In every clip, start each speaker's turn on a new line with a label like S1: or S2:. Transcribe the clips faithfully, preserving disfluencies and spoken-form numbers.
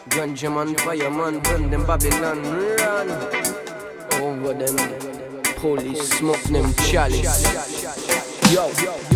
S1: Ganja man, fireman, burn them Babylon, run over them. Police smoke them chalice. Yo.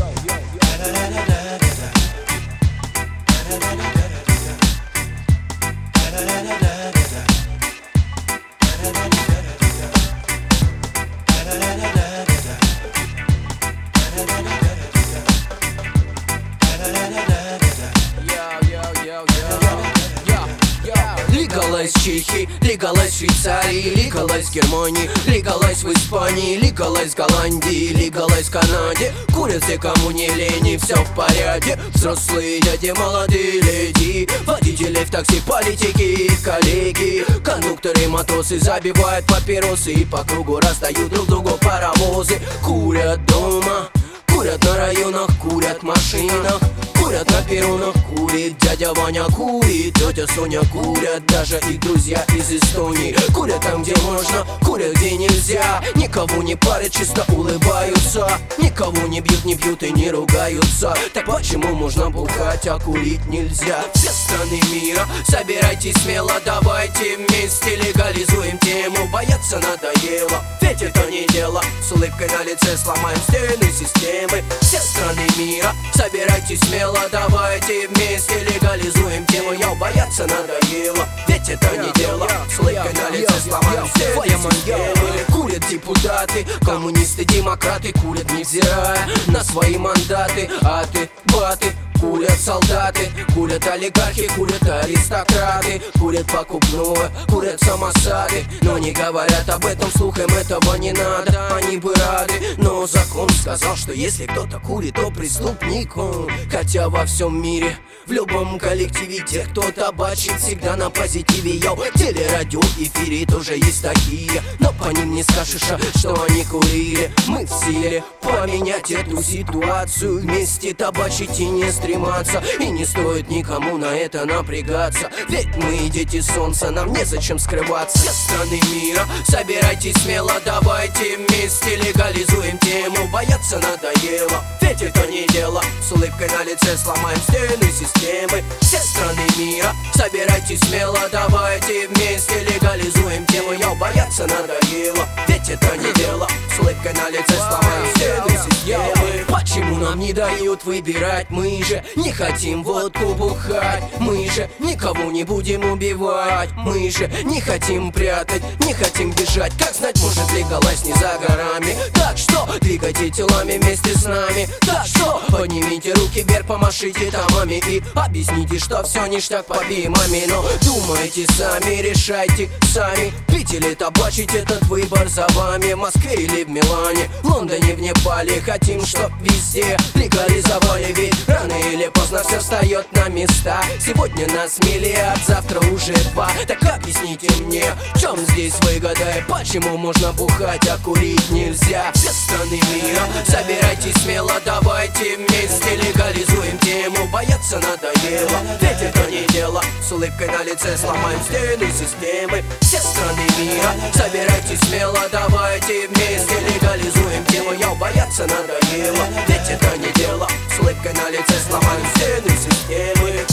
S2: Legalize Чехии, legalize Швейцарии, legalize Германии, legalize в Испании, legalize Голландии, legalize Канаде. Курят все, кому не лень, все в порядке. Взрослые дяди, молодые леди, водители в такси, политики, коллеги, кондукторы, матросы забивают папиросы и по кругу раздают друг другу паровозы. Курят дома, курят на районах, курят в машинах, курят на перронах, курит дядя Ваня, курит тетя Соня, курят даже их друзья из Эстонии. Курят там, где можно, курят, где нельзя. Никого не парят, чисто улыбаются. Никого не бьют, не пьют и не ругаются. Так почему можно бухать, а курить нельзя? Все страны мира, собирайтесь смело, давайте вместе легализуем тему. Бояться надоело, ведь это не дело. С улыбкой на лице сломаем стены системы. Все страны мира, собирайтесь смело, давайте вместе легализуем тему. Я бояться надоело, ведь это не дело. С улыбкой на лице сломаем стены системы. Курят депутаты, коммунисты, демократы, курят невзирая на свои мандаты. Аты, баты, курят солдаты, курят олигархи, курят аристократы, курят покупное, курят самосады. Но не говорят об этом вслух, им этого не надо. Они бы рады, но закон сказал, что если кто-то курит, то преступник он. Хотя во всем мире, в любом коллективе, тех, кто табачит, всегда на позитиве. Йоу, телерадио, эфире тоже есть такие, но по ним не скажешь, что они курили. Мы в силе поменять эту ситуацию, вместе табачить и не стрематься. И не стоит никому на это напрягаться, ведь мы дети солнца, нам незачем скрываться. Все страны мира, собирайтесь смело, давайте вместе легализуем тему. Бояться надоело, ведь это не дело. С улыбкой на лице сломаем стены системы. Все страны мира, собирайтесь смело, давайте вместе легализуем тему. Я бояться надоело, ведь это не дело. С улыбкой на лице сломаем стены системы. Почему нам не дают выбирать? Мы же не хотим водку бухать, мы же никого не будем убивать, мы же не хотим прятать, не хотим бежать. Как знать, может легалайз не за горами. Так что двигайте телами вместе с нами. Так что поднимите руки вверх, помашите томами и объясните, что все ништяк по бимами. Но думайте сами, решайте сами, пить или табачить, этот выбор за вами. В Москве или в Милане, в Лондоне, в Непале, хотим, чтоб везде легализовали. Ведь рано или поздно все встает на места. Сегодня нас миллиард, завтра уже два. Так объясните мне, в чем здесь выгода и почему можно бухать, а курить нельзя? Все страны мира, собирайтесь смело, давайте вместе легализуем тему. Бояться надоело, ведь это не дело. С улыбкой на лице сломаем стены системы. Все страны мира, собирайтесь смело, давайте вместе легализуем тему. Я бояться надоело, ведь это не дело. С улыбкой на лице сломаем стены системы.